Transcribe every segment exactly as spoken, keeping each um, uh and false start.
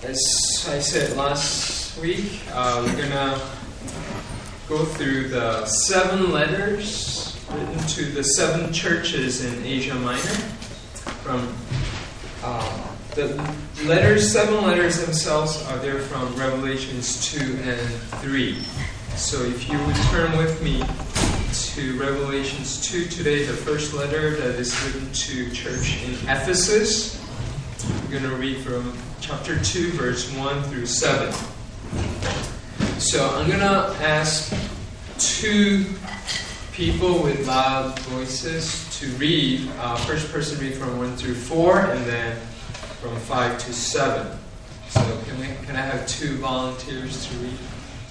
as I said last week, uh, we're gonna go through the seven letters written to the seven churches in Asia Minor. From uh, the letters, seven letters themselves are there from Revelations two and three. So if you would turn with me to Revelations two today, the first letter that is written to church in Ephesus. We're going to read from chapter two, verse one through seven. So I'm going to ask two people with loud voices to read. Uh, first person read from one through four, and then from five to seven. So can we? Can I have two volunteers to read?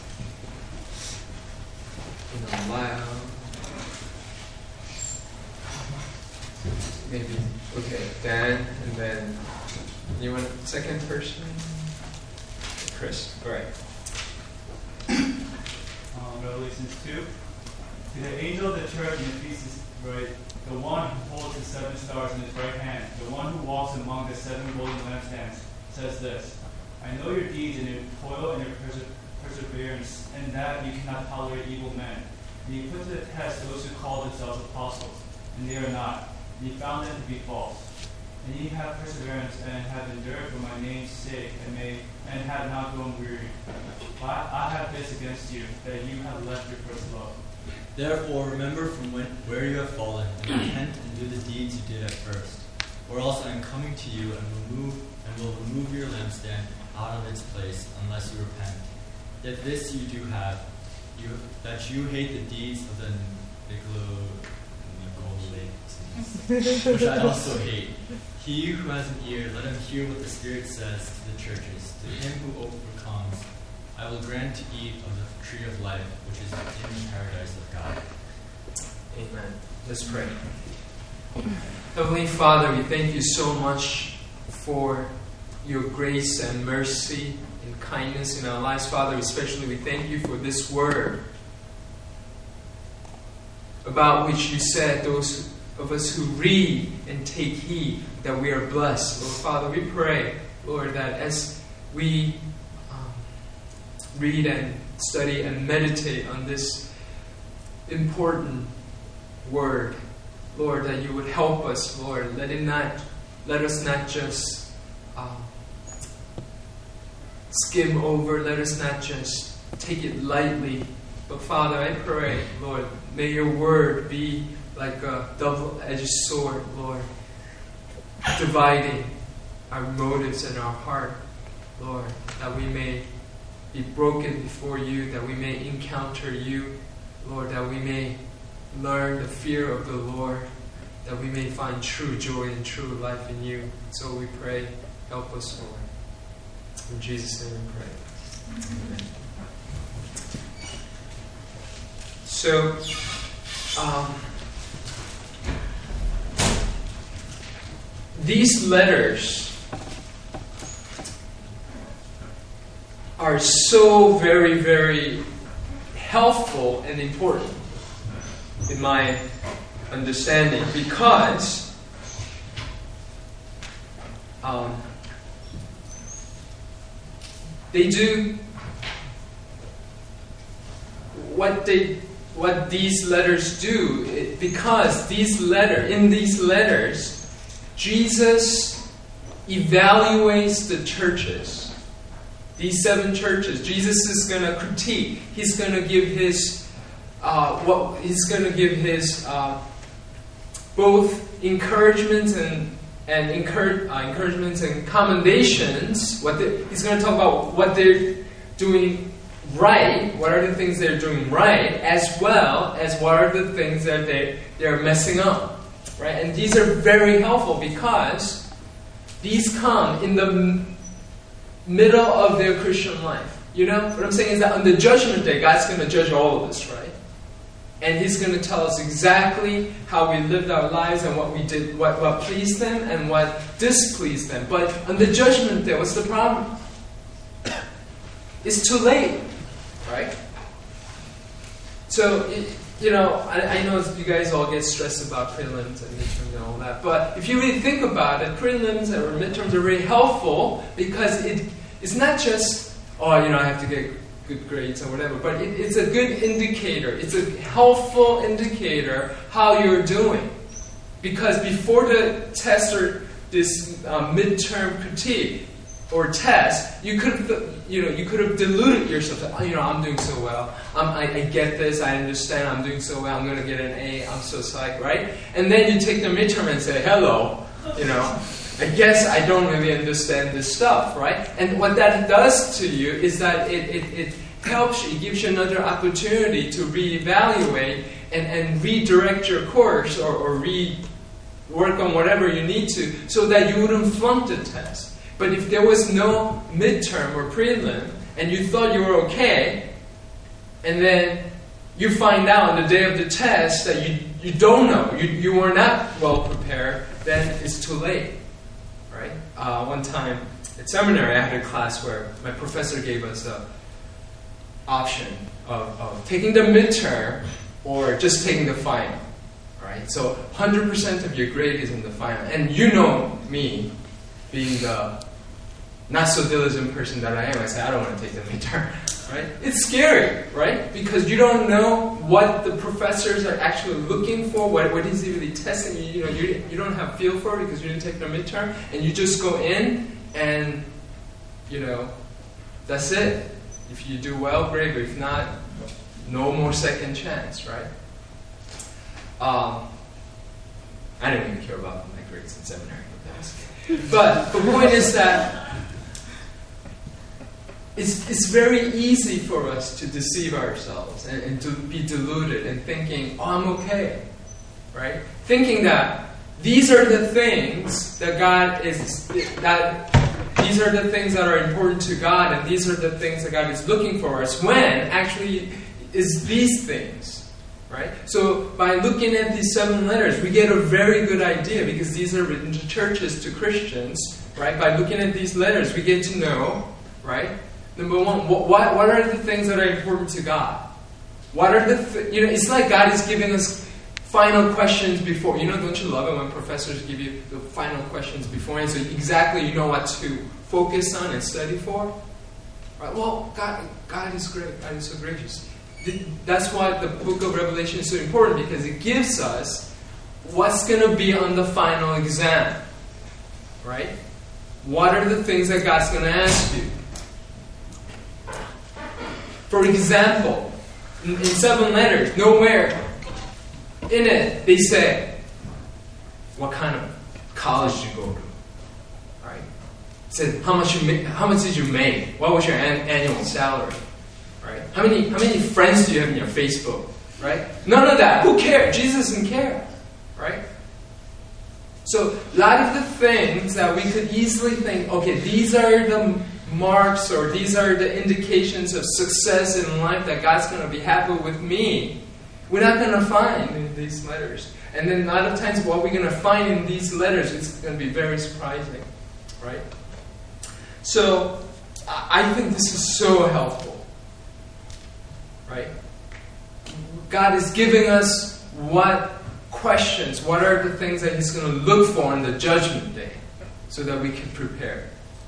You know, loud. Maybe. Okay, Dan, and then you want second person? Chris. All right. Um, Revelations two. To the angel of the church in Ephesus write, the one who holds the seven stars in his right hand, the one who walks among the seven golden lampstands, says this: I know your deeds and your toil and your perse- perseverance, and that you cannot tolerate evil men. And you put to the test those who call themselves apostles, and they are not. And you found them to be false. And ye have perseverance and have endured for my name's sake, and may and have not grown weary. But I have this against you, that you have left your first love. Therefore, remember from when, where you have fallen, and repent and do the deeds you did at first. Or else I am coming to you and remove and will remove your lampstand out of its place, unless you repent. Yet this you do have, you that you hate the deeds of the Nicolaitans, which I also hate. He who has an ear, let him hear what the Spirit says to the churches. To him who overcomes, I will grant to eat of the tree of life, which is in the paradise of God. Amen. Let's pray. Heavenly Father, we thank you so much for your grace and mercy and kindness in our lives. Father, especially we thank you for this word about which you said those of us who read and take heed that we are blessed. Lord Father, we pray, Lord, that as we um, read and study and meditate on this important word, Lord, that you would help us, Lord. Let it not, let us not just um, skim over. Let us not just take it lightly. But Father, I pray, Lord, may your word be like a double-edged sword, Lord, dividing our motives and our heart, Lord, that we may be broken before you, that we may encounter you, Lord, that we may learn the fear of the Lord, that we may find true joy and true life in you. So we pray, help us, Lord. In Jesus' name we pray. Amen. So, um, these letters are so very, very helpful and important in my understanding, because um, they do what they what these letters do. It, because these letter in these letters, Jesus evaluates the churches. These seven churches, Jesus is going to critique. He's going to give his uh, what he's going to give his uh, both encouragements and and encourage, uh, encouragements and commendations. What they, he's going to talk about what they're doing right. What are the things they're doing right, as well as what are the things that they they're messing up. Right? And these are very helpful because these come in the m- middle of their Christian life. You know, what I'm saying is that on the judgment day, God's going to judge all of us, right? And He's going to tell us exactly how we lived our lives and what we did, what, what pleased Him and what displeased Him. But on the judgment day, what's the problem? It's too late, right? So, it, you know, I, I know you guys all get stressed about prelims and midterms and all that, but if you really think about it, prelims or midterms are very helpful because it It's not just, oh, you know, I have to get good grades or whatever, but it, it's a good indicator. It's a helpful indicator how you're doing. Because before the test or this um, midterm critique or test, you could have, you know, you could have deluded yourself. Oh, you know, I'm doing so well. I'm, I, I get this. I understand. I'm doing so well. I'm going to get an A. I'm so psyched, right? And then you take the midterm and say, hello, you know. I guess I don't really understand this stuff, right? And what that does to you is that it, it, it helps you, it gives you another opportunity to reevaluate and, and redirect your course or, or re work on whatever you need to so that you wouldn't flunk the test. But if there was no midterm or prelim and you thought you were okay, and then you find out on the day of the test that you, you don't know, you, you were not well prepared, then it's too late. Right? Uh, one time at seminary, I had a class where my professor gave us an option of, of taking the midterm or just taking the final. Right? So one hundred percent of your grade is in the final. And you know me, being the not so diligent person that I am, I say, I don't want to take the midterm. Right? It's scary, right? Because you don't know what the professors are actually looking for, what, what is he really testing. You, you know, you, you don't have feel for it because you didn't take the midterm, and you just go in and, you know, that's it. If you do well, great, but if not, no more second chance, right? Um, I didn't even care about my grades in seminary. But the point is that It's, it's very easy for us to deceive ourselves and, and to be deluded and thinking, oh, I'm okay, right? Thinking that these are the things that God is, that these are the things that are important to God and these are the things that God is looking for us, when actually is these things, right? So by looking at these seven letters, we get a very good idea, because these are written to churches, to Christians, right? By looking at these letters, we get to know, right? Number one, what, what, what are the things that are important to God? What are the, th- you know, it's like God is giving us final questions before. You know, don't you love it when professors give you the final questions before, and so exactly you know what to focus on and study for? Right? Well, God, God is great. God is so gracious. That's why the book of Revelation is so important, because it gives us what's going to be on the final exam. Right? What are the things that God's going to ask you? For example, in, in seven letters, nowhere in it they say what kind of college you go to. Right? It said how much you ma- how much did you make? What was your an- annual salary? Right? How many how many friends do you have in your Facebook? Right? None of that. Who cares? Jesus doesn't care. Right? So a lot of the things that we could easily think, okay, these are the marks or these are the indications of success in life that God's going to be happy with me, we're not going to find in these letters. And then a lot of times what we're going to find in these letters is going to be very surprising, right? So I think this is so helpful, right? God is giving us what questions, what are the things that He's going to look for on the judgment day so that we can prepare.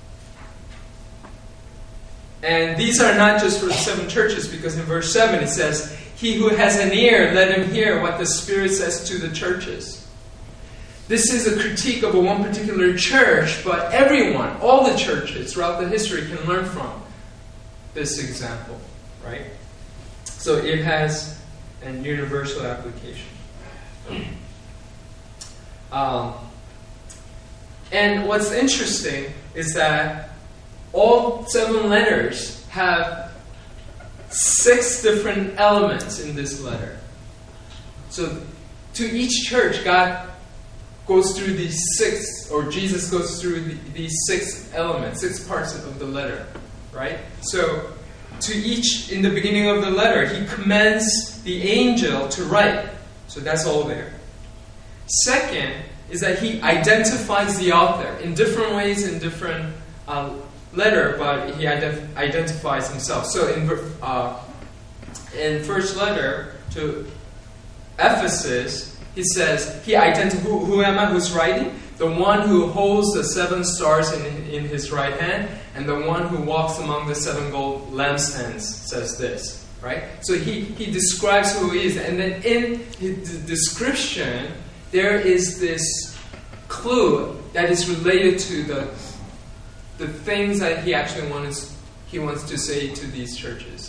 And these are not just for the seven churches, because in verse seven it says, he who has an ear, let him hear what the Spirit says to the churches. This is a critique of a one particular church, but everyone, all the churches throughout the history can learn from this example, right? So it has an universal application. Um, and what's interesting is that all seven letters have six different elements in this letter. So to each church, God goes through these six, or Jesus goes through the, these six elements, six parts of the letter, right? So to each, in the beginning of the letter, He commands the angel to write. So that's all there. Second is that He identifies the author in different ways, in different uh, letter, but he ident- identifies himself. So in uh, in first letter to Ephesus, he says, he identi- who, who am I who's writing? The one who holds the seven stars in, in his right hand and the one who walks among the seven gold lampstands says this, right? So he, he describes who he is, and then in his description, there is this clue that is related to the, the things that he actually wants, he wants to say to these churches.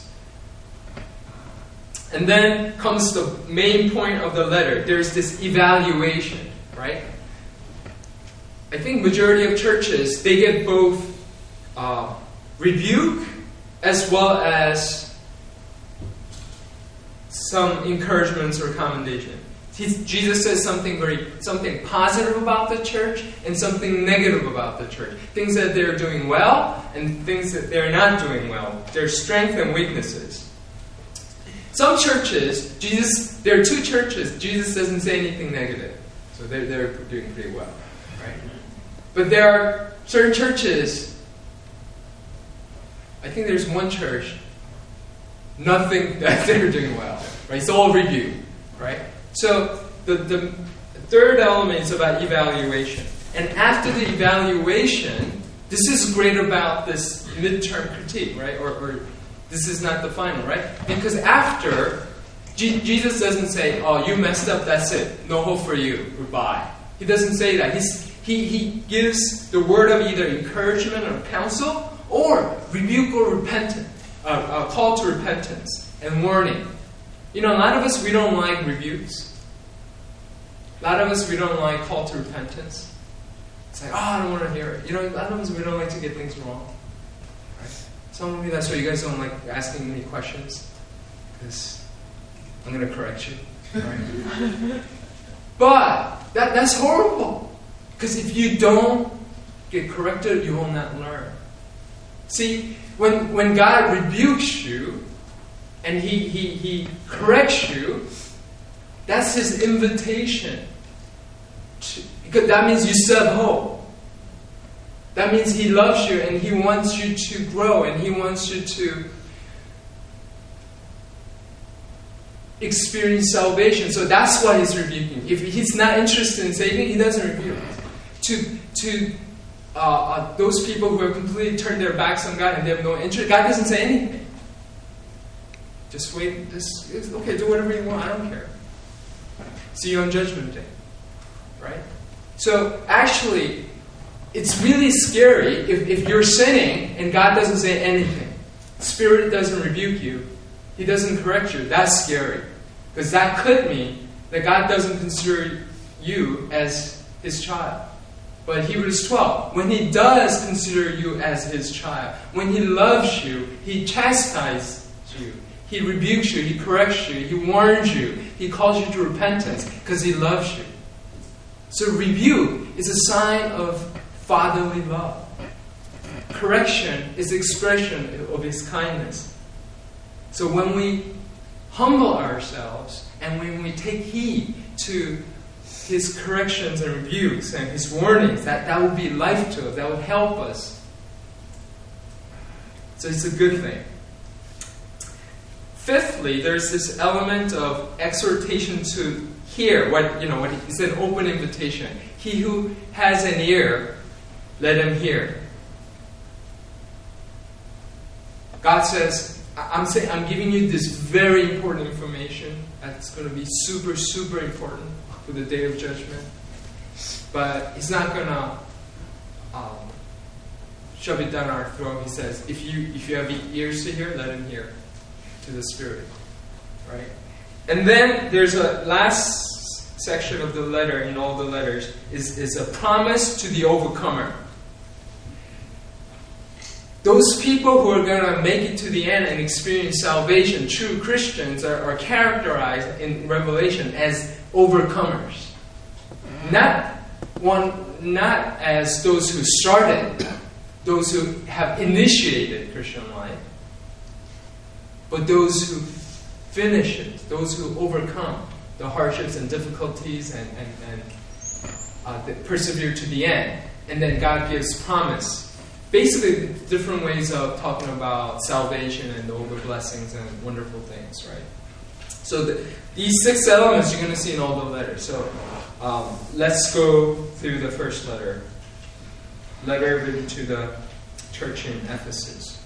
And then comes the main point of the letter. There's this evaluation, right? I think majority of churches, they get both uh, rebuke as well as some encouragements or commendation. He's, Jesus says something very something positive about the church and something negative about the church. Things that they're doing well and things that they're not doing well. Their strengths and weaknesses. Some churches, Jesus, there are two churches, Jesus doesn't say anything negative. So they're, they're doing pretty well. Right? But there are certain churches, I think there's one church, nothing that they're doing well. Right? It's all review. Right? So the, the third element is about evaluation. And after the evaluation, this is great about this midterm critique, right? Or, or this is not the final, right? Because after, G- Jesus doesn't say, oh, you messed up, that's it. No hope for you. Goodbye. He doesn't say that. He's, he, he gives the word of either encouragement or counsel or rebuke or repentance, uh, a call to repentance and warning. You know, a lot of us, we don't like rebukes. A lot of us, we don't like call to repentance. It's like, oh, I don't want to hear it. You know, a lot of us, we don't like to get things wrong. Some of you, that's why you guys don't like asking me questions, because I'm going to correct you. Right? But that, that's horrible, because if you don't get corrected, you will not learn. See, when when God rebukes you and he, he, he corrects you, that's His invitation. To, because that means you still have hope. That means He loves you and He wants you to grow and He wants you to experience salvation. So that's why He's rebuking. If He's not interested in saving, He doesn't rebuke. To to uh, uh, those people who have completely turned their backs on God and they have no interest, God doesn't say anything. Just wait. Just, it's okay, do whatever you want. I don't care. See you on Judgment Day. Right? So actually, it's really scary if, if you're sinning and God doesn't say anything. Spirit doesn't rebuke you. He doesn't correct you. That's scary. Because that could mean that God doesn't consider you as His child. But Hebrews twelve, when He does consider you as His child, when He loves you, He chastises you. He rebukes you. He corrects you. He warns you. He calls you to repentance because He loves you. So rebuke is a sign of fatherly love. Correction is the expression of His kindness. So when we humble ourselves and when we take heed to His corrections and rebukes and His warnings, that, that will be life to us. That will help us. So it's a good thing. Fifthly, there's this element of exhortation to hear. What you know, what it's an open invitation. He who has an ear, let him hear. God says, I'm saying, I'm giving you this very important information that's going to be super, super important for the day of judgment. But He's not going to um, shove it down our throat. He says, if you if you have ears to hear, let him hear. To the Spirit, right? And then there's a last section of the letter in all the letters is, is a promise to the overcomer. Those people who are going to make it to the end and experience salvation, true Christians, are, are characterized in Revelation as overcomers. Not one, not as those who started, those who have initiated Christian life, but those who finish it, those who overcome the hardships and difficulties and, and, and uh, that persevere to the end. And then God gives promise. Basically, different ways of talking about salvation and all the blessings and wonderful things, right? So the, these six elements you're going to see in all the letters. So um, let's go through the first letter. Letter written to the church in Ephesus.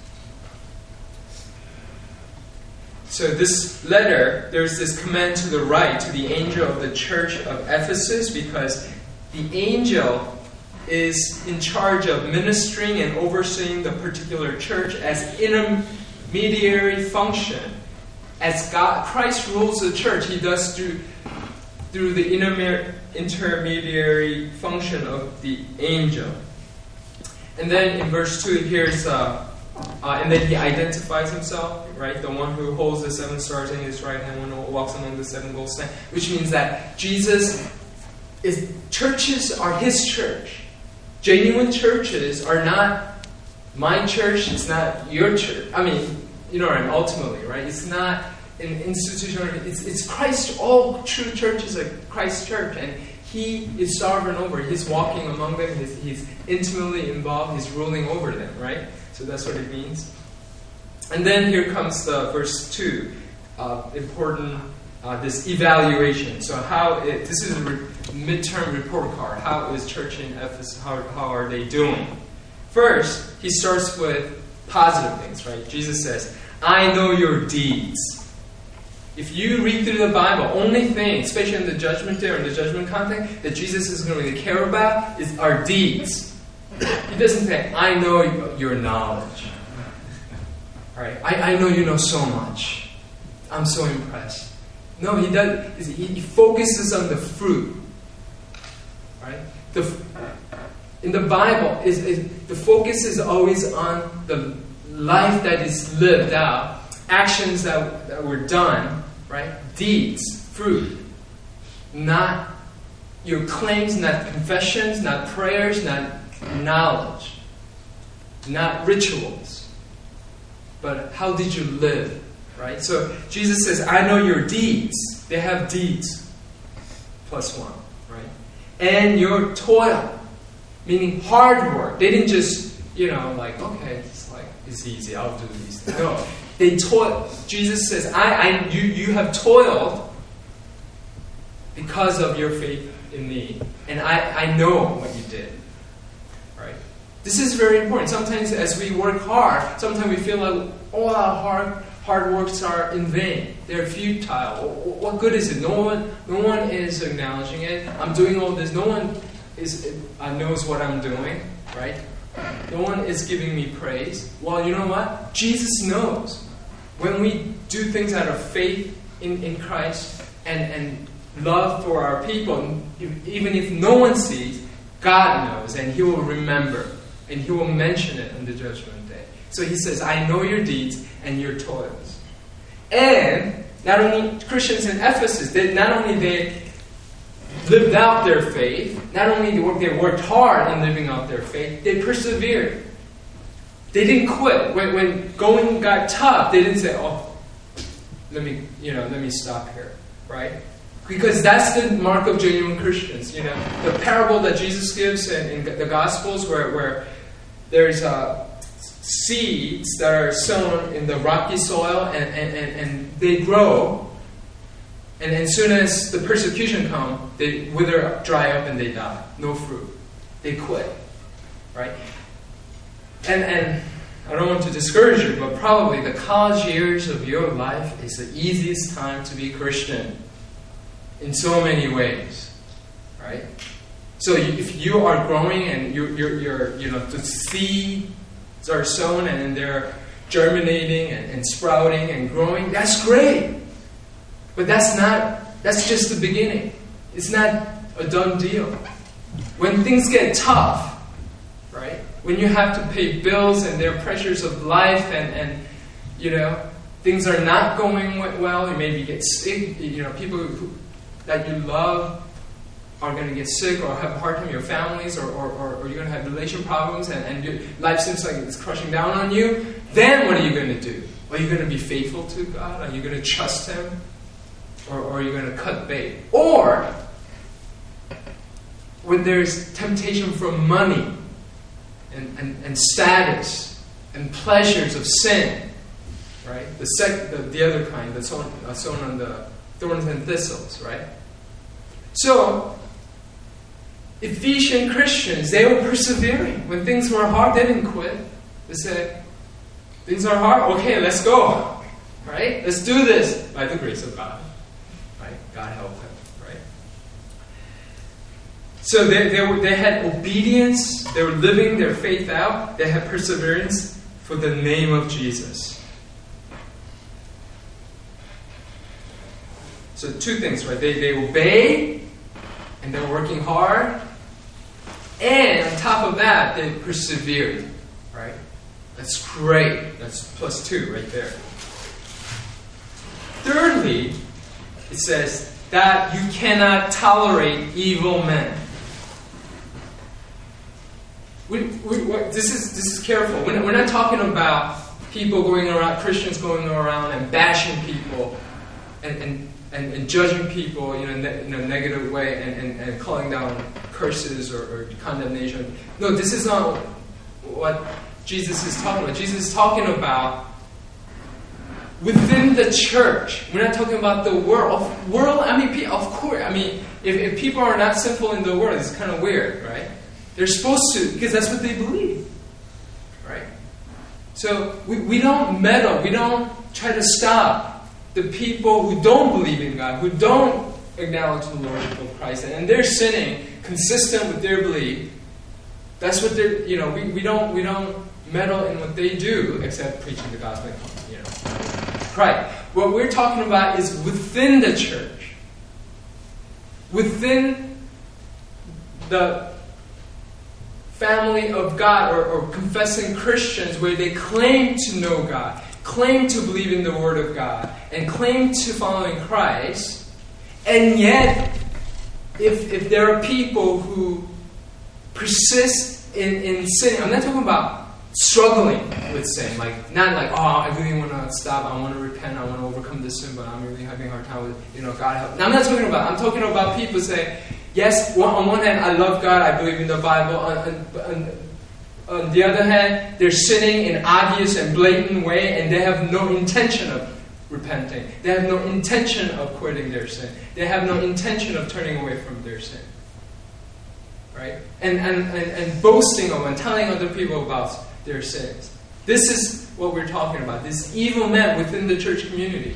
So this letter, there's this command to the right, to the angel of the church of Ephesus, because the angel is in charge of ministering and overseeing the particular church as intermediary function. As God, Christ rules the church, He does through, through the intermer- intermediary function of the angel. And then in verse two, here's, uh, uh, and then He identifies Himself, right? The one who holds the seven stars in His right hand, one who walks among the seven gold stands, which means that Jesus is, churches are His church. Genuine churches are not my church, it's not your church. I mean, you know what I mean, ultimately, right? It's not an institution, it's, it's Christ. All true churches are Christ's church, and He is sovereign over it. He's walking among them, he's, he's intimately involved, He's ruling over them, right? So that's what it means. And then here comes the verse two, uh, important, uh, this evaluation. So how, it, this is a re- midterm report card. How is church in Ephesus, how, how are they doing? First, he starts with positive things, right? Jesus says, I know your deeds. If you read through the Bible, only thing, especially in the judgment day or in the judgment context, that Jesus is going to care about is our deeds. He doesn't say, I know your knowledge. All right, I, I know you know so much. I'm so impressed. No, he does. He, he focuses on the fruit. Right? The, in the Bible, is, is the focus is always on the life that is lived out, actions that, that were done, right? Deeds, fruit. Not your claims, not confessions, not prayers, not knowledge, not rituals. But how did you live, right? So Jesus says, I know your deeds. They have deeds. Plus one, right? And your toil, meaning hard work. They didn't just, you know, like, okay, it's like, it's easy, I'll do these things. No, they toil. Jesus says, I, I, you, you have toiled because of your faith in me. And I, I know what you did. Right? This is very important. Sometimes as we work hard, sometimes we feel like all our hard hard works are in vain. They're futile. What good is it? No one, no one is acknowledging it. I'm doing all this. No one is uh, knows what I'm doing. Right? No one is giving me praise. Well, you know what? Jesus knows. When we do things out of faith in, in Christ and, and love for our people, even if no one sees, God knows, and He will remember, and He will mention it on the judgment day. So He says, I know your deeds and your toils. And not only Christians in Ephesus, they, not only they lived out their faith, not only they worked hard in living out their faith, they persevered. They didn't quit. When, when going got tough, they didn't say, oh, let me, you know, let me stop here, right? Because that's the mark of genuine Christians. You know, the parable that Jesus gives in, in the Gospels, where, where there's uh, seeds that are sown in the rocky soil, and, and, and, and they grow, and as soon as the persecution comes, they wither, dry up, and they die. No fruit. They quit, right? And and I don't want to discourage you, but probably the college years of your life is the easiest time to be Christian. In so many ways, right? So if you are growing and you're, you're, you're you know, the seeds are sown and they're germinating and, and sprouting and growing, that's great. But that's not, that's just the beginning. It's not a done deal. When things get tough, right? When you have to pay bills and there are pressures of life and, and you know, things are not going well, you maybe get sick, you know, people who that you love are going to get sick or have a hard time in your families, or, or, or, or you're going to have relation problems, and, and your life seems like it's crushing down on you, then what are you going to do? Are you going to be faithful to God? Are you going to trust Him? Or, or are you going to cut bait? Or, when there's temptation from money and, and, and status and pleasures of sin, right? The, sec, the, the other kind that's sown, uh, sown on the thorns and thistles, right? So, Ephesian Christians, they were persevering. When things were hard, they didn't quit. They say, things are hard. Okay, let's go. Right? Let's do this by the grace of God. Right? God help him. Right? So they, they, were, they had obedience. They were living their faith out. They had perseverance for the name of Jesus. So two things, right? They, they obey, and they're working hard. And on top of that, they persevered. Right? That's great. That's plus two right there. Thirdly, it says that you cannot tolerate evil men. We, we, what, this is this is careful. We're, we're not talking about people going around, Christians going around and bashing people and and, and, and judging people, you know, ne- in a negative way and, and, and calling down curses or, or condemnation. No, this is not what Jesus is talking about. Jesus is talking about within the church. We're not talking about the world. World, I mean, of course, I mean, if, if people are not sinful in the world, it's kind of weird, right? They're supposed to, because that's what they believe, right? So we, we don't meddle. We don't try to stop the people who don't believe in God, who don't acknowledge the Lordship of Christ, and they're sinning consistent with their belief. That's what they're, you know, we, we don't we don't meddle in what they do except preaching the gospel, you know. Right. What we're talking about is within the church, within the family of God, or, or confessing Christians where they claim to know God, claim to believe in the Word of God, and claim to follow in Christ, and yet, if if there are people who persist in, in sin, I'm not talking about struggling with sin, like not like, oh, I really want to stop, I want to repent, I want to overcome this sin, but I'm really having a hard time with, you know, God help. Now, I'm not talking about, I'm talking about people saying, yes, on one hand, I love God, I believe in the Bible. On, on, on the other hand, they're sinning in obvious and blatant way, and they have no intention of repenting. They have no intention of quitting their sin. They have no intention of turning away from their sin. Right? And, and, and, and boasting of and telling other people about their sins. This is what we're talking about. This evil man within the church community.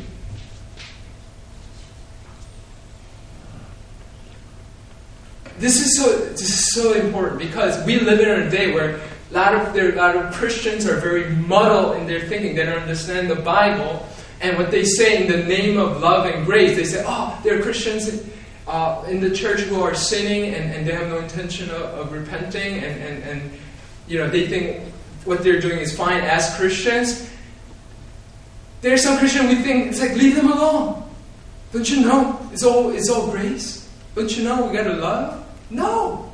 This is so this is so important because we live in a day where a lot of there, a lot of Christians are very muddled in their thinking. They don't understand the Bible and what they say in the name of love and grace. They say, "Oh, there are Christians uh, in the church who are sinning and, and they have no intention of, of repenting, and, and, and you know they think what they're doing is fine as Christians." There's some Christian we think it's like, leave them alone. Don't you know it's all it's all grace? Don't you know we gotta love? No.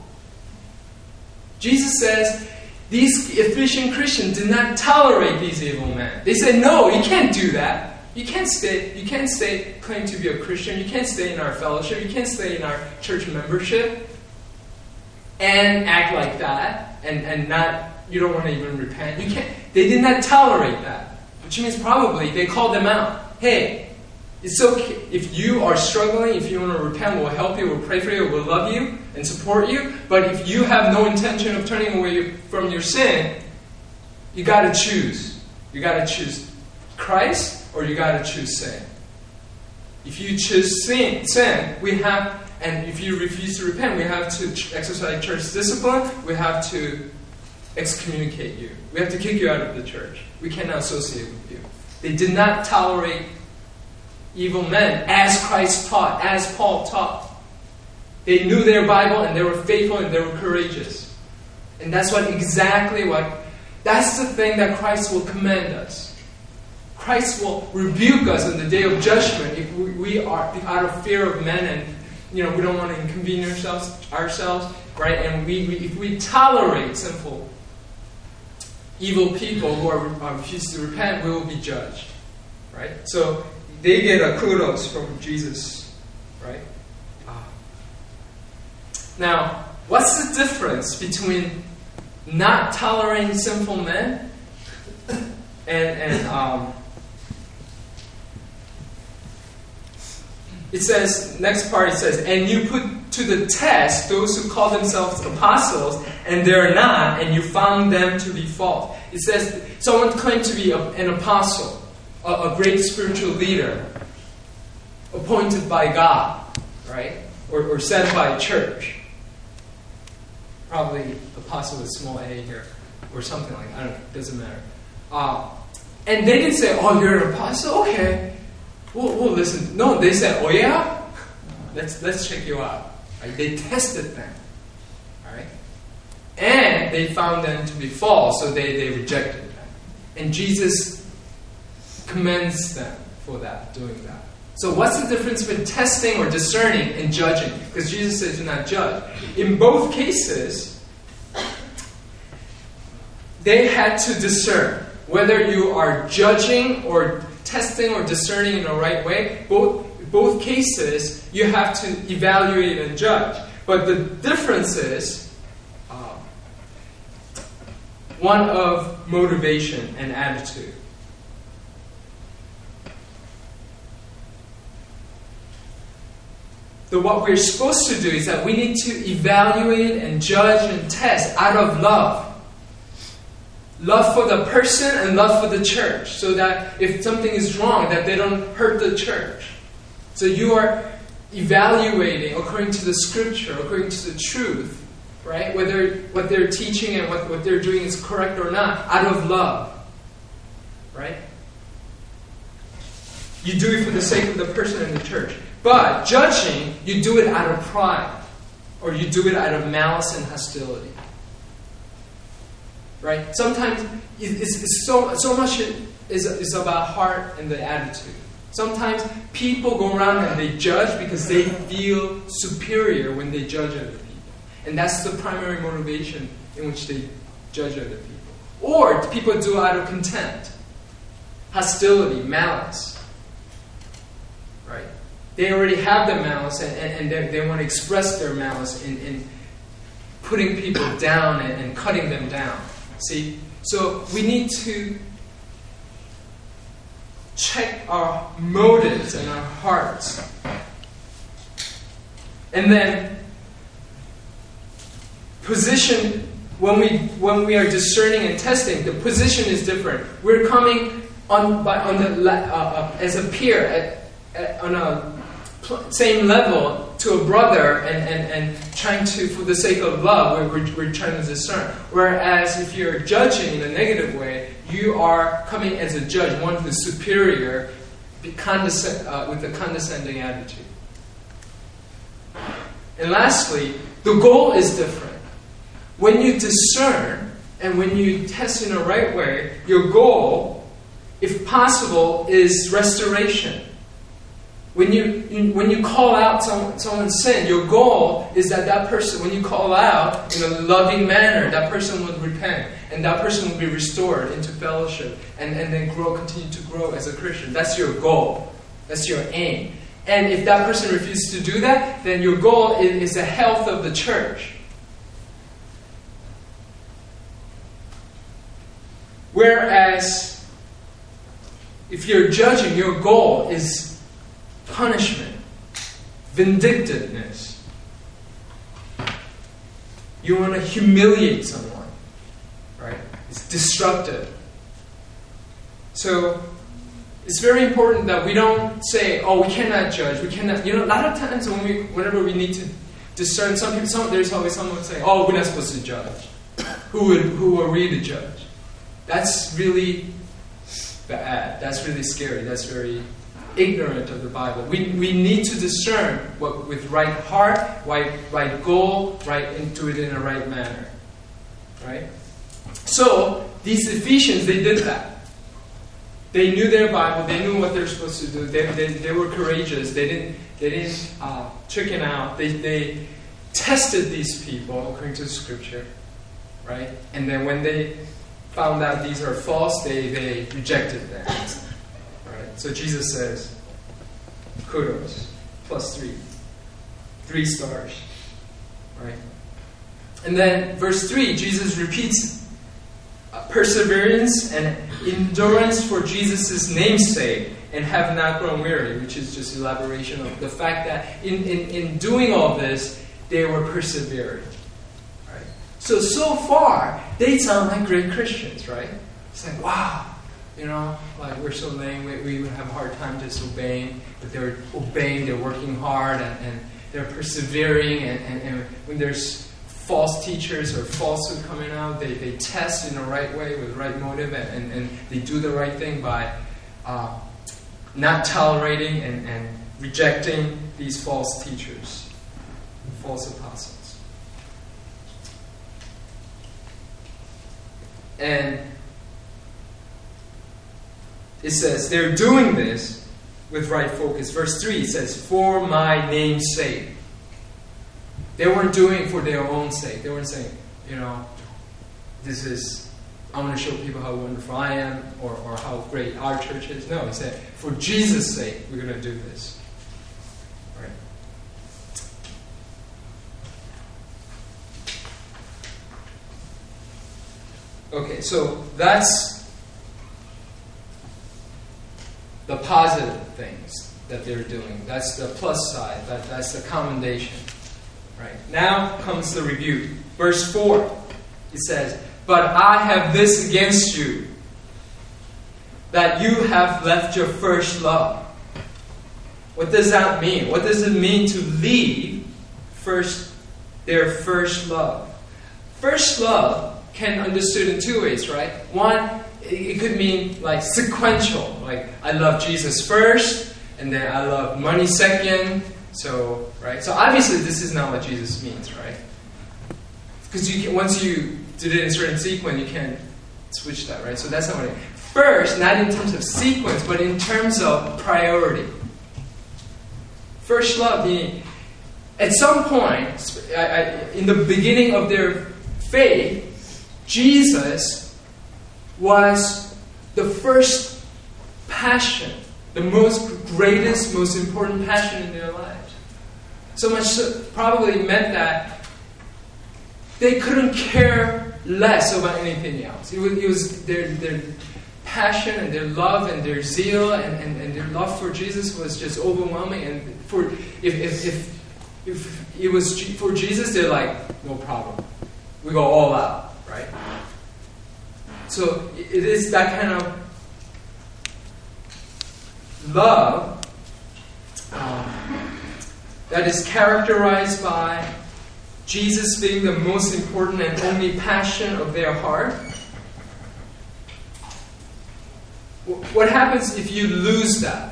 Jesus says these Ephesian Christians did not tolerate these evil men. They said, no, you can't do that. You can't stay, you can't stay, claim to be a Christian. You can't stay in our fellowship. You can't stay in our church membership and act like that and, and not, you don't want to even repent. You can't. They did not tolerate that, which means probably they called them out. Hey, it's okay. If you are struggling, if you want to repent, we'll help you, we'll pray for you, we'll love you and support you. But if you have no intention of turning away from your sin, you got to choose. You got to choose Christ or you got to choose sin. If you choose sin, sin, we have, and if you refuse to repent, we have to exercise church discipline. We have to excommunicate you. We have to kick you out of the church. We cannot associate with you. They did not tolerate evil men, as Christ taught, as Paul taught. They knew their Bible and they were faithful and they were courageous. And that's what exactly what, that's the thing that Christ will command us. Christ will rebuke us on the day of judgment if we, we are out of fear of men and, you know, we don't want to inconvenience ourselves, ourselves right? And we, we if we tolerate sinful, evil people who are uh, refuse to repent, we will be judged, right? So they get a kudos from Jesus, right? Ah. Now, what's the difference between not tolerating sinful men and and um, it says, next part it says, and you put to the test those who call themselves apostles, and they're not, and you found them to be false. It says, someone claimed to be a, an apostle, a, a great spiritual leader, appointed by God, right? Or, or sent by a church. Probably apostle with small a here, or something like that. I don't know, it doesn't matter. Uh, and they didn't say, oh, you're an apostle? Okay. We'll, we'll listen. No, they said, oh yeah? Let's let's check you out. Right? They tested them. Alright? And they found them to be false, so they, they rejected them. And Jesus commends them for that, doing that. So what's the difference between testing or discerning and judging? Because Jesus says do not judge. In both cases, they had to discern whether you are judging or testing or discerning in the right way. Both, both cases, you have to evaluate and judge. But the difference is uh, one of motivation and attitude. So what we're supposed to do is that we need to evaluate and judge and test out of love. Love for the person and love for the church. So that if something is wrong, that they don't hurt the church. So you are evaluating according to the scripture, according to the truth, right? Whether what they're teaching and what, what they're doing is correct or not, out of love. Right? You do it for the sake of the person and the church. But judging, you do it out of pride. Or you do it out of malice and hostility. Right? Sometimes it's, it's so, so much is, is about heart and the attitude. Sometimes people go around and they judge because they feel superior when they judge other people. And that's the primary motivation in which they judge other people. Or people do it out of contempt, hostility, malice. Right? They already have the malice and, and, and they, they want to express their malice in, in putting people down and, and cutting them down. See? So we need to check our motives and our hearts. And then position, when we when we are discerning and testing, the position is different. We're coming on by on the uh, uh, as a peer at, at, on a pl- same level to a brother and, and, and trying to, for the sake of love, we're, we're, we're trying to discern. Whereas if you're judging in a negative way, you are coming as a judge, one who's superior, condescend, uh, with a condescending attitude. And lastly, the goal is different. When you discern and when you test in the right way, your goal, if possible, is restoration. When you, you when you call out someone, someone's sin, your goal is that that person, when you call out in a loving manner, that person would repent and that person will be restored into fellowship and, and then grow, continue to grow as a Christian. That's your goal. That's your aim. And if that person refuses to do that, then your goal is, is the health of the church. Whereas, if you're judging, your goal is punishment, vindictiveness. You want to humiliate someone, right? It's destructive. So, it's very important that we don't say, "Oh, we cannot judge. We cannot." You know, a lot of times when we, whenever we need to discern, some people, some, there's always someone saying, "Oh, we're not supposed to judge." Who would, who are we to judge? That's really bad. That's really scary. That's very ignorant of the Bible. We we need to discern what with right heart, right right goal, right, and do it in a right manner. Right? So these Ephesians, they did that. They knew their Bible. They knew what they're supposed to do. They they, they were courageous. They didn't they didn't uh, chicken out. They they tested these people according to the Scripture. Right? And then when they found out these are false, they, they rejected them. Right? So Jesus says, kudos, plus three. Three stars. Right? And then verse three, Jesus repeats uh, perseverance and endurance for Jesus' name's sake and have not grown weary, which is just elaboration of the fact that in, in, in doing all this, they were persevering. Right? So, so far, they sound like great Christians, right? It's like, wow, you know, like we're so lame, we, we would have a hard time just obeying, but they're obeying, they're working hard, and, and they're persevering, and, and, and when there's false teachers or falsehood coming out, they, they test in the right way with the right motive, and, and, and they do the right thing by uh, not tolerating and, and rejecting these false teachers, false apostles. And it says they're doing this with right focus. Verse three says, for my name's sake. They weren't doing it for their own sake. They weren't saying, you know, this is, I want to show people how wonderful I am, or, or how great our church is. No, he said, for Jesus' sake, we're going to do this. All right. Okay, so that's the positive things that they're doing. That's the plus side. That, that's the commendation. Right. Now comes the rebuke. Verse four. It says, but I have this against you, that you have left your first love. What does that mean? What does it mean to leave first their first love? First love can be understood in two ways, right? One, it could mean like sequential. Like, I love Jesus first, and then I love money second. So, right? So obviously this is not what Jesus means, right? Because you can, once you did it in a certain sequence, you can't switch that, right? So that's not what it means. First, not in terms of sequence, but in terms of priority. First love being, at some point, I, I, in the beginning of their faith, Jesus was the first passion, the most greatest, most important passion in their lives. So much so, probably meant that they couldn't care less about anything else. It was, it was their, their passion and their love and their zeal and, and, and their love for Jesus was just overwhelming. And for if if, if, if it was for Jesus, they're like, no problem. We go all out, right? So it is that kind of love um, that is characterized by Jesus being the most important and only passion of their heart. What happens if you lose that?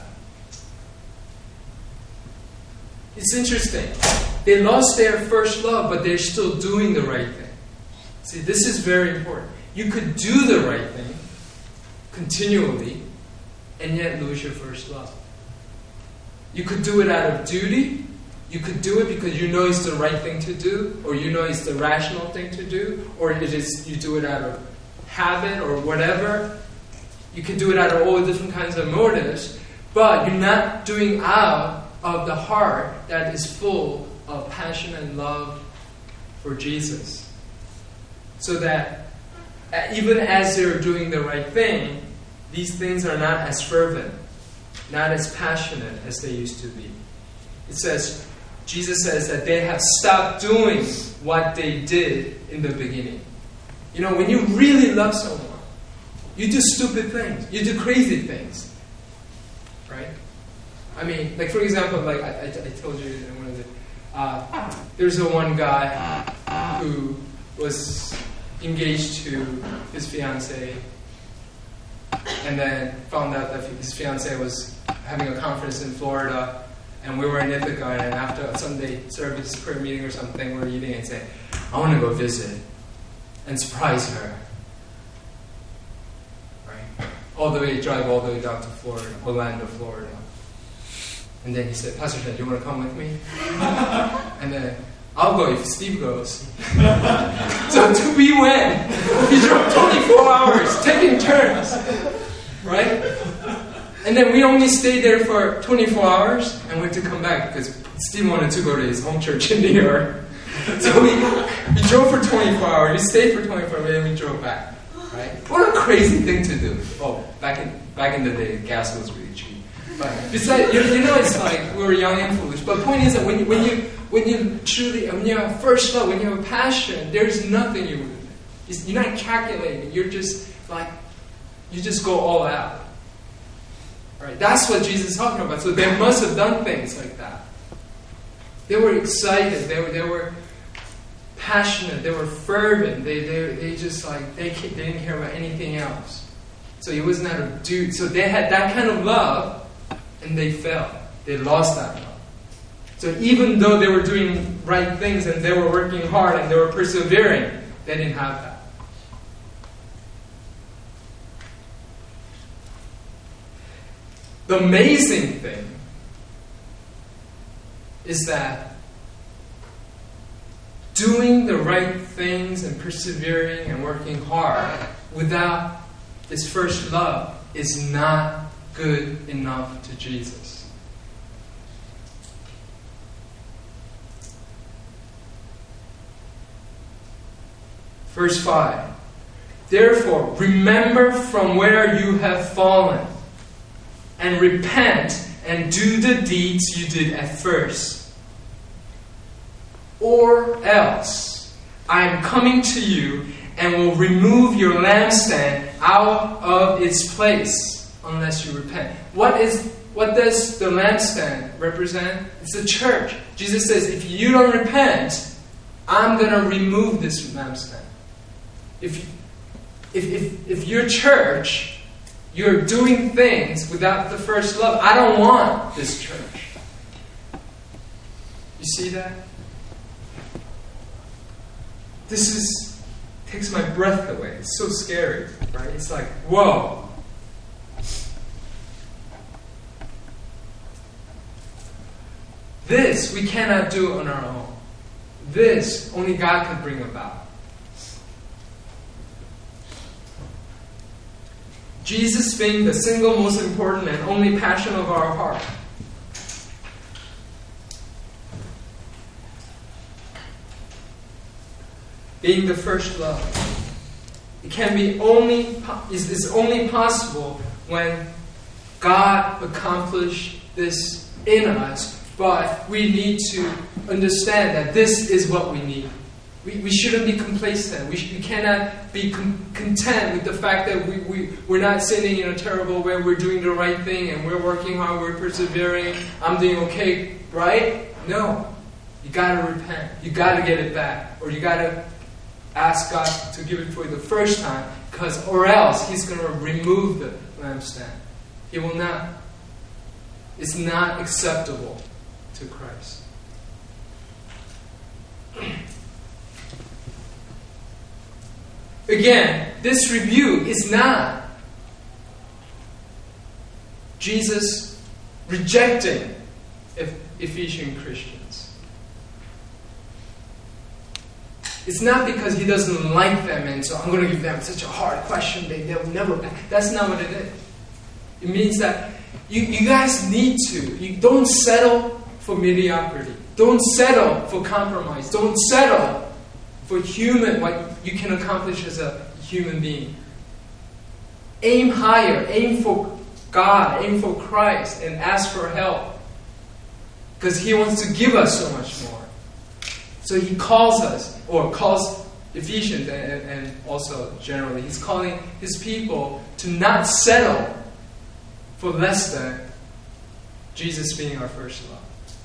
It's interesting. They lost their first love, but they're still doing the right thing. See, this is very important. You could do the right thing continually and yet lose your first love. You could do it out of duty. You could do it because you know it's the right thing to do, or you know it's the rational thing to do, or it is you do it out of habit or whatever. You can do it out of all different kinds of motives, but you're not doing out of the heart that is full of passion and love for Jesus. So that even as they're doing the right thing, these things are not as fervent, not as passionate as they used to be. It says, Jesus says that they have stopped doing what they did in the beginning. You know, when you really love someone, you do stupid things. You do crazy things. Right? I mean, like for example, like I, I, I told you in one of the... Uh, there's a one guy who was engaged to his fiancée and then found out that his fiancée was having a conference in Florida, and we were in Ithaca, and after a Sunday service prayer meeting or something, we were eating and said, I want to go visit and surprise her. Right? All the way, drive all the way down to Florida, Orlando, Florida. And then he said, Pastor Chen, do you want to come with me? And then, I'll go if Steve goes. So to we went. We drove twenty-four hours, taking turns. Right? And then we only stayed there for twenty-four hours and went to come back because Steve wanted to go to his home church in New York. So we, we drove for twenty-four hours. We stayed for twenty-four hours and then we drove back. Right? What a crazy thing to do. Oh, back in back in the day, gas was really cheap. But besides, you, you know, it's like we were young and foolish. But the point is that when you, when you when you truly, when you have first love, when you have a passion, there's nothing you would. You're not calculating. You're just like, you just go all out. Right? That's what Jesus is talking about. So they must have done things like that. They were excited. They were they were passionate. They were fervent. They they they just like they they didn't care about anything else. So it was not a dude. So they had that kind of love, and they fell. They lost that love. So even though they were doing right things and they were working hard and they were persevering, they didn't have that. The amazing thing is that doing the right things and persevering and working hard without this first love is not good enough to Jesus. Verse five. Therefore, remember from where you have fallen, and repent and do the deeds you did at first. Or else, I am coming to you and will remove your lampstand out of its place unless you repent. What is what does the lampstand represent? It's the church. Jesus says, if you don't repent, I'm going to remove this lampstand. If, if, if, if your church, you're doing things without the first love, I don't want this church. You see that? This is takes my breath away. It's so scary, right? It's like, whoa. This we cannot do on our own. This only God can bring about. Jesus being the single most important and only passion of our heart. Being the first love. It can be only is, is only possible when God accomplished this in us, but we need to understand that this is what we need. We, we shouldn't be complacent. We, sh- we cannot be com- content with the fact that we, we, we're not sinning in a terrible way. We're doing the right thing and we're working hard, we're persevering. I'm doing okay, right? No. You got to repent. You got to get it back. Or you got to ask God to give it for you the first time, because or else He's going to remove the lampstand. He will not. It's not acceptable to Christ. Again, this rebuke is not Jesus rejecting Ephesian Christians. It's not because He doesn't like them and so I'm going to give them such a hard question they, they'll never... That's not what it is. It means that you, you guys need to. You don't settle for mediocrity. Don't settle for compromise. Don't settle for human, what you can accomplish as a human being. Aim higher. Aim for God. Aim for Christ. And ask for help. Because He wants to give us so much more. So He calls us, or calls Ephesians, and, and also generally, He's calling His people to not settle for less than Jesus being our first love.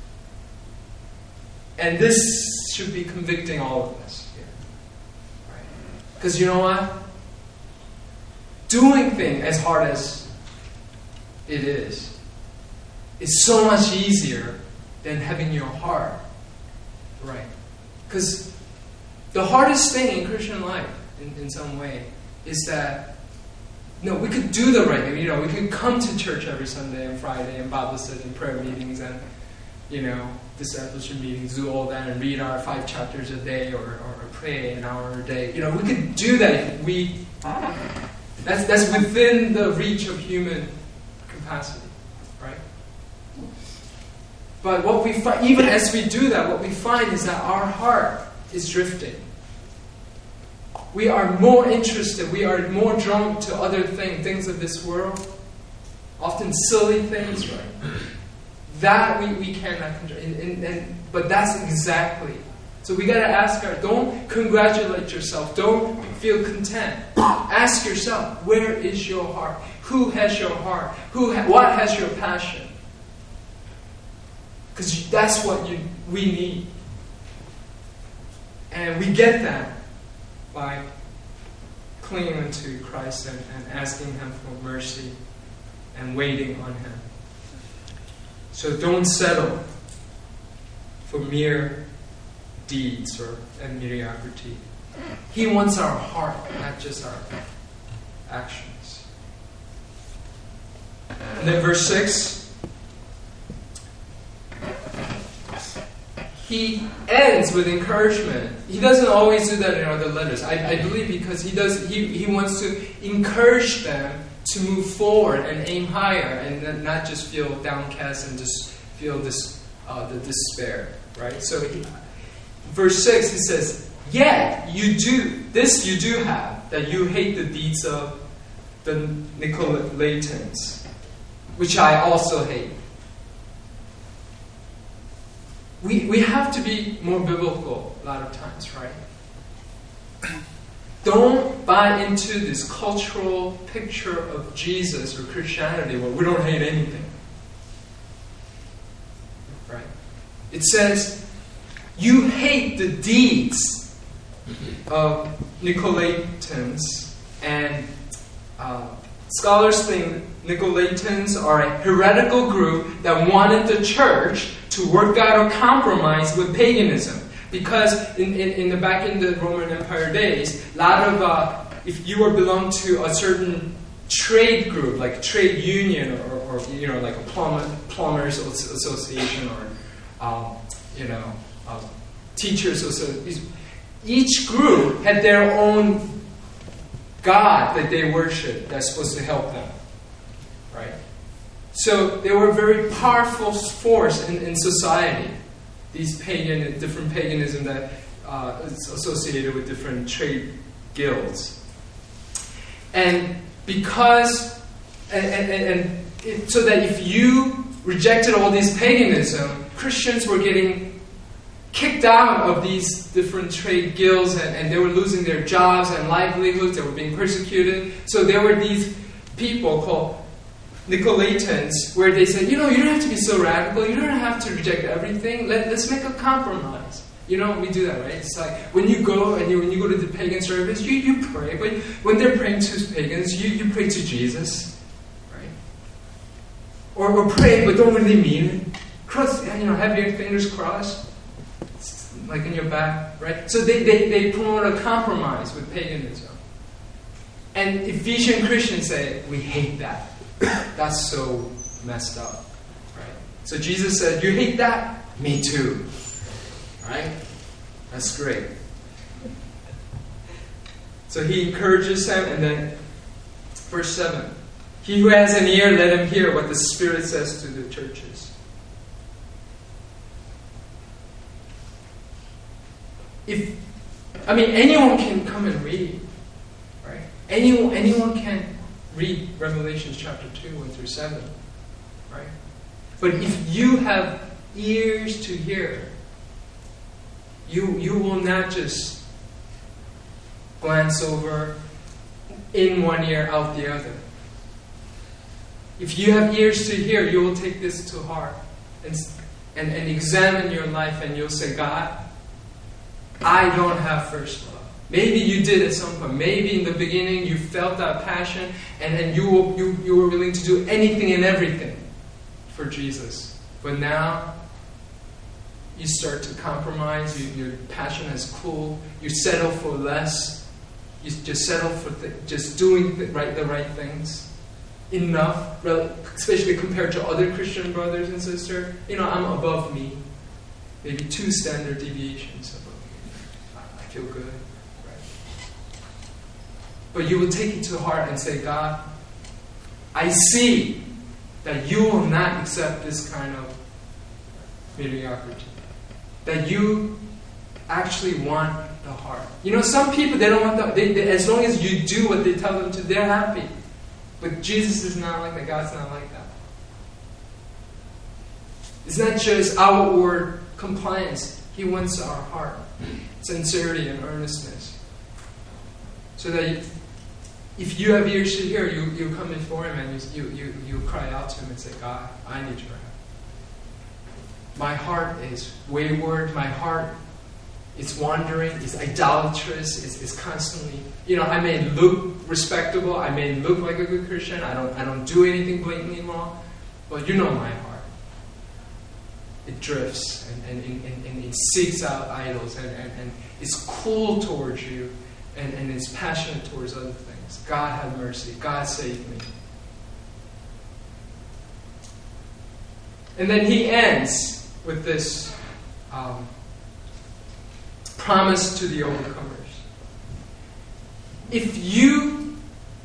And this should be convicting all of us here. Right? Because you know what? Doing things as hard as it is, is so much easier than having your heart right. Because the hardest thing in Christian life, in, in some way, is that no, we could do the right thing. You know, we could come to church every Sunday and Friday and Bible study and prayer meetings and, you know, discipleship meetings, do all that and read our five chapters a day or, or pray an hour a day. You know, we could do that if we... That's, that's within the reach of human capacity, right? But what we find, even as we do that, what we find is that our heart is drifting. We are more interested, we are more drawn to other things, things of this world. often silly things, right? That we, we cannot control. And, and, and, but that's exactly. So we got to ask our, don't congratulate yourself. Don't feel content. Ask yourself, where is your heart? Who has your heart? Who ha- what has your passion? Because that's what you, we need. And we get that by clinging to Christ and, and asking Him for mercy and waiting on Him. So don't settle for mere deeds or and mediocrity. He wants our heart, not just our actions. And then verse six, he ends with encouragement. He doesn't always do that in other letters. I, I believe because he does. He, he wants to encourage them to move forward and aim higher, and not just feel downcast and just feel this uh, the despair. Right. So, he, verse six, he says, "Yet you do this. You do have that. You hate the deeds of the Nicolaitans, which I also hate." We, we have to be more biblical a lot of times, right? Don't buy into this cultural picture of Jesus or Christianity where we don't hate anything. Right? It says, you hate the deeds of Nicolaitans, and uh, scholars think Nicolaitans are a heretical group that wanted the church to work out a compromise with paganism. Because in, in, in the back in the Roman Empire days, a lot of, uh, if you were belonged to a certain trade group, like trade union or, or you know, like a plumber, plumbers association or, um, you know, uh, teachers association, each group had their own god that they worshiped that's supposed to help them. Right? So they were a very powerful force in, in society. These pagan, different paganism that uh, is associated with different trade guilds. And because, and, and, and it, so that if you rejected all this paganism, Christians were getting kicked out of these different trade guilds, and, and they were losing their jobs and livelihoods. They were being persecuted. So there were these people called Nicolaitans, where they said, you know, you don't have to be so radical. You don't have to reject everything. Let, let's make a compromise. You know, we do that, right? It's like when you go and you, when you go to the pagan service, you, you pray. But when they're praying to pagans, you, you pray to Jesus, right? Or, or pray, but don't really mean it. Cross, you know, have your fingers crossed, like in your back, right? So they, they, they promote a compromise with paganism. And Ephesian Christians say, we hate that. That's so messed up, right? So Jesus said, you hate that? Me too. Right? That's great. So he encourages them, and then verse seven. He who has an ear, let him hear what the Spirit says to the churches. If, I mean, anyone can come and read, right? Anyone, anyone can read Revelation chapter two, one through seven, right? But if you have ears to hear, you you will not just glance over in one ear, out the other. If you have ears to hear, you will take this to heart and, and, and examine your life, and you'll say, God, I don't have first love. Maybe you did at some point. Maybe in the beginning you felt that passion, and, and you, were, you, you were willing to do anything and everything for Jesus. But now you start to compromise. You, your passion has cooled. You settle for less. You just settle for th- just doing the right, the right things. Enough, especially compared to other Christian brothers and sisters. You know, I'm above me. Maybe two standard deviations above me. I feel good. But you will take it to heart and say, God, I see that you will not accept this kind of mediocrity. That you actually want the heart. You know, some people, they don't want the, they, they, as long as you do what they tell them to, they're happy. But Jesus is not like that. God's not like that. It's not just outward compliance. He wants our heart, sincerity and earnestness. So that if you have ears to hear, you, you come before Him and you, you, you cry out to Him and say, God, I need your help. My heart is wayward. My heart is wandering. It's idolatrous. It's, it's constantly, you know, I may look respectable. I may look like a good Christian. I don't, I don't do anything blatantly wrong. But you know my heart. It drifts and, and, and, and it seeks out idols and, and, and it's cool towards you and, and it's passionate towards other things. God have mercy. God save me. And then He ends with this um, promise to the overcomers. If you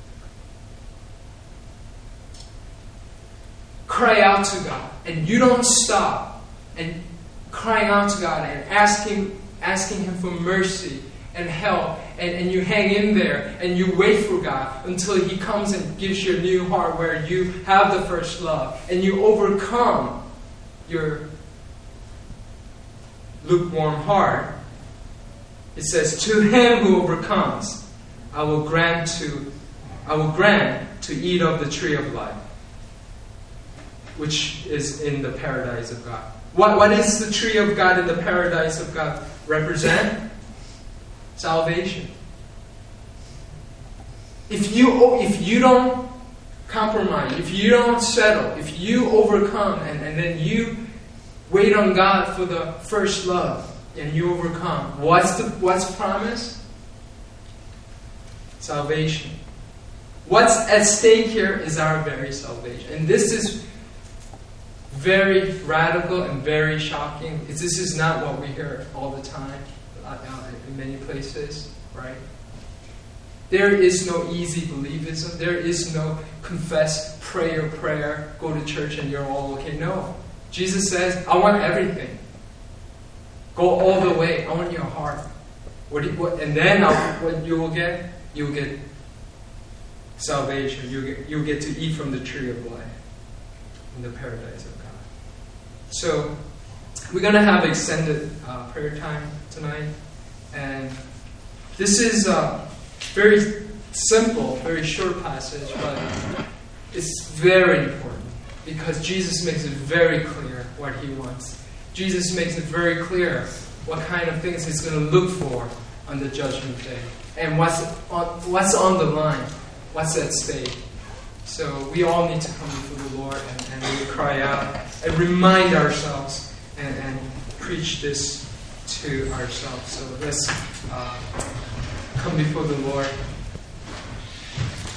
cry out to God and you don't stop and crying out to God and asking, asking Him for mercy and help, and, and you hang in there and you wait for God until He comes and gives you a new heart where you have the first love and you overcome your lukewarm heart. It says, to him who overcomes, I will grant to I will grant to eat of the tree of life, which is in the paradise of God. What, what is the tree of God in the paradise of God represent? Salvation. If you if you don't compromise, if you don't settle, if you overcome and, and then you wait on God for the first love and you overcome, what's the what's promised? Salvation. What's at stake here is our very salvation. And this is very radical and very shocking. This is not what we hear all the time in many places, right? There is no easy believism. There is no confess, pray your prayer, go to church and you're all okay. No. Jesus says, I want everything. Go all the way. I want your heart. What do you, what, and then I'll, what you will get? You will get salvation. You get, you get to eat from the tree of life in the paradise of God. So we're going to have extended uh, prayer time tonight. And this is a very simple, very short passage, but it's very important because Jesus makes it very clear what He wants. Jesus makes it very clear what kind of things He's going to look for on the judgment day. And what's on, what's on the line, what's at stake. So we all need to come before the Lord and, and really cry out and remind ourselves and, and preach this to ourselves. So let's uh, come before the Lord.